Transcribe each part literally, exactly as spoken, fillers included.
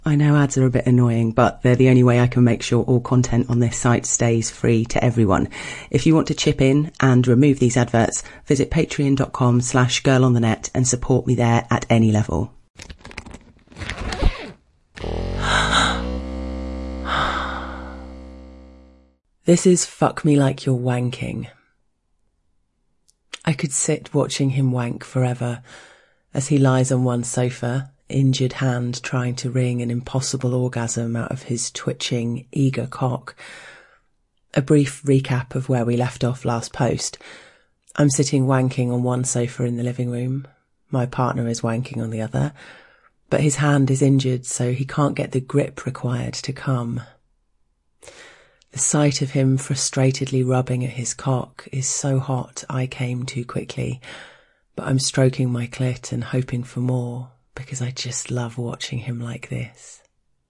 I know ads are a bit annoying, but they're the only way I can make sure all content on this site stays free to everyone. If you want to chip in and remove these adverts, visit patreon.com slash girlonthenet and support me there at any level. This is Fuck Me Like You're Wanking. I could sit watching him wank forever as he lies on one sofa, injured hand trying to wring an impossible orgasm out of his twitching, eager cock. A brief recap of where we left off last post. I'm sitting wanking on one sofa in the living room. My partner is wanking on the other, but his hand is injured, so he can't get the grip required to come. The sight of him frustratedly rubbing at his cock is so hot I came too quickly, but I'm stroking my clit and hoping for more, because I just love watching him like this.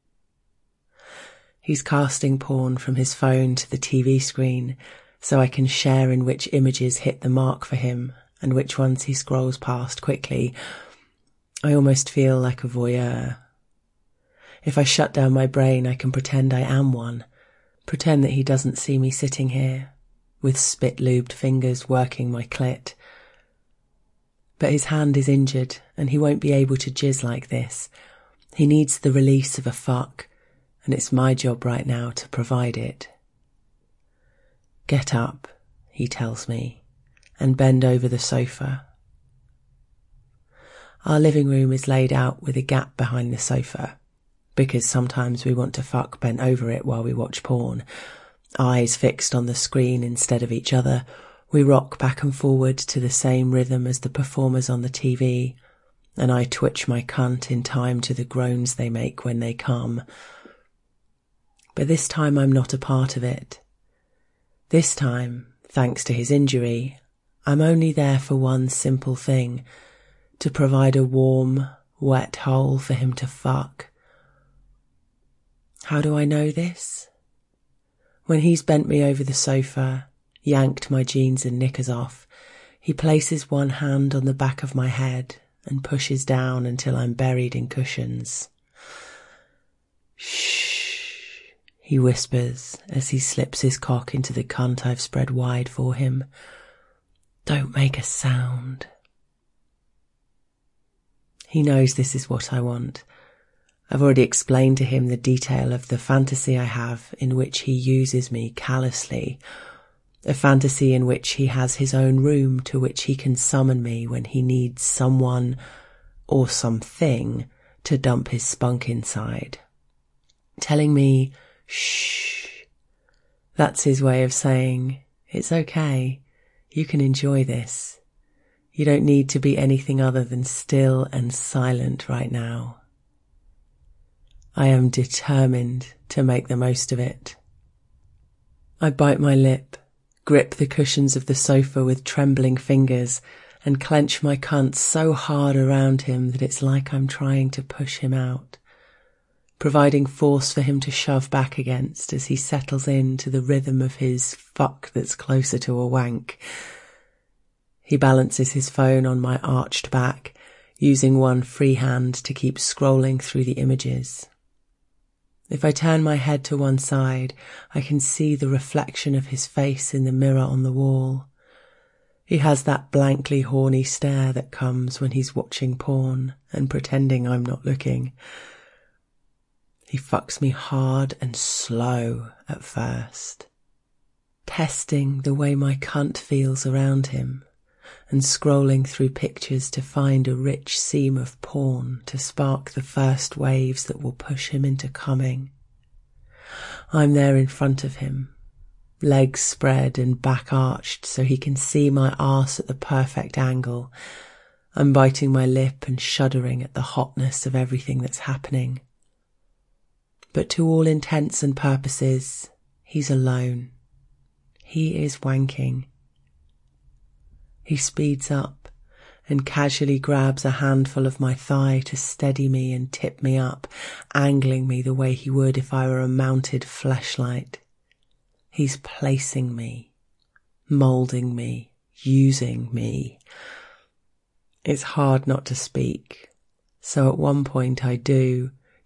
He's casting porn from his phone to the T V screen, so I can share in which images hit the mark for him and which ones he scrolls past quickly. I almost feel like a voyeur. If I shut down my brain, I can pretend I am one. Pretend that he doesn't see me sitting here, with spit-lubed fingers working my clit. But his hand is injured, and he won't be able to jizz like this. He needs the release of a fuck, and it's my job right now to provide it. Get up, he tells me, and bend over the sofa. Our living room is laid out with a gap behind the sofa, because sometimes we want to fuck bent over it while we watch porn. Eyes fixed on the screen instead of each other, we rock back and forward to the same rhythm as the performers on the T V, and I twitch my cunt in time to the groans they make when they come. But this time I'm not a part of it. This time, thanks to his injury, I'm only there for one simple thing, to provide a warm, wet hole for him to fuck. How do I know this? When he's bent me over the sofa, yanked my jeans and knickers off, he places one hand on the back of my head and pushes down until I'm buried in cushions. Shh, he whispers as he slips his cock into the cunt I've spread wide for him. Don't make a sound. He knows this is what I want. I've already explained to him the detail of the fantasy I have in which he uses me callously. A fantasy in which he has his own room to which he can summon me when he needs someone or something to dump his spunk inside. Telling me, shh. That's his way of saying, it's okay, you can enjoy this. You don't need to be anything other than still and silent right now. I am determined to make the most of it. I bite my lip, grip the cushions of the sofa with trembling fingers, and clench my cunt so hard around him that it's like I'm trying to push him out, providing force for him to shove back against as he settles into the rhythm of his fuck that's closer to a wank. He balances his phone on my arched back, using one free hand to keep scrolling through the images. If I turn my head to one side, I can see the reflection of his face in the mirror on the wall. He has that blankly horny stare that comes when he's watching porn and pretending I'm not looking. He fucks me hard and slow at first, testing the way my cunt feels around him, and scrolling through pictures to find a rich seam of porn to spark the first waves that will push him into coming. I'm there in front of him, legs spread and back arched so he can see my arse at the perfect angle. I'm biting my lip and shuddering at the hotness of everything that's happening. But to all intents and purposes, he's alone. He is wanking. He speeds up and casually grabs a handful of my thigh to steady me and tip me up, angling me the way he would if I were a mounted fleshlight. He's placing me, moulding me, using me. It's hard not to speak, so at one point I do,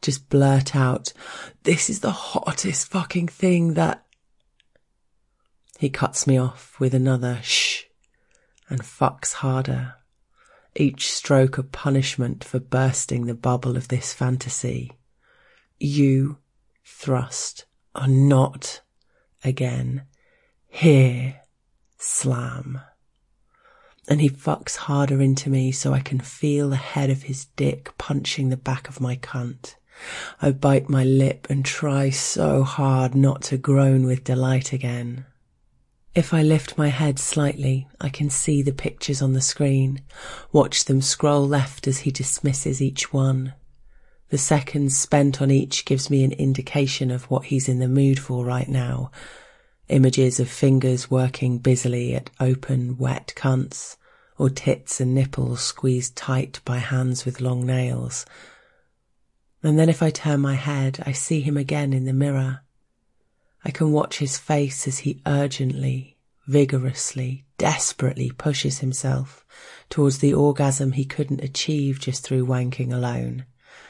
just blurt out, "This is the hottest fucking thing that..." He cuts me off with another shh and fucks harder, each stroke a punishment for bursting the bubble of this fantasy. "You," thrust, "are not again here," slam. And he fucks harder into me so I can feel the head of his dick punching the back of my cunt. I bite my lip and try so hard not to groan with delight again. If I lift my head slightly, I can see the pictures on the screen, watch them scroll left as he dismisses each one. The seconds spent on each gives me an indication of what he's in the mood for right now. Images of fingers working busily at open, wet cunts, or tits and nipples squeezed tight by hands with long nails. And then if I turn my head, I see him again in the mirror. I can watch his face as he urgently, vigorously, desperately pushes himself towards the orgasm he couldn't achieve just through wanking alone.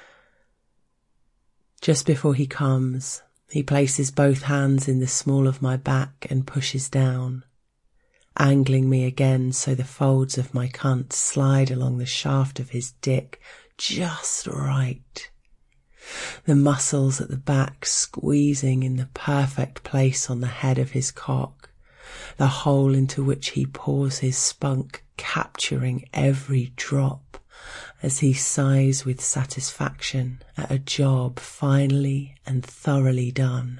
Just before he comes, he places both hands in the small of my back and pushes down, angling me again so the folds of my cunt slide along the shaft of his dick just right. The muscles at the back squeezing in the perfect place on the head of his cock, the hole into which he pours his spunk capturing every drop as he sighs with satisfaction at a job finally and thoroughly done.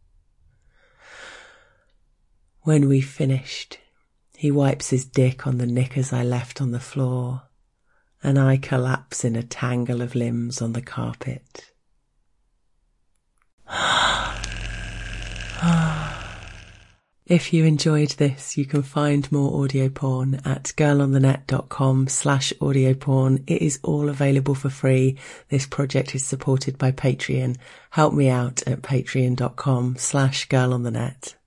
When we've finished, he wipes his dick on the knickers I left on the floor, and I collapse in a tangle of limbs on the carpet. If you enjoyed this, you can find more audio porn at girlonthenet.com slash audio porn. It is all available for free. This project is supported by Patreon. Help me out at patreon.com slash girlonthenet.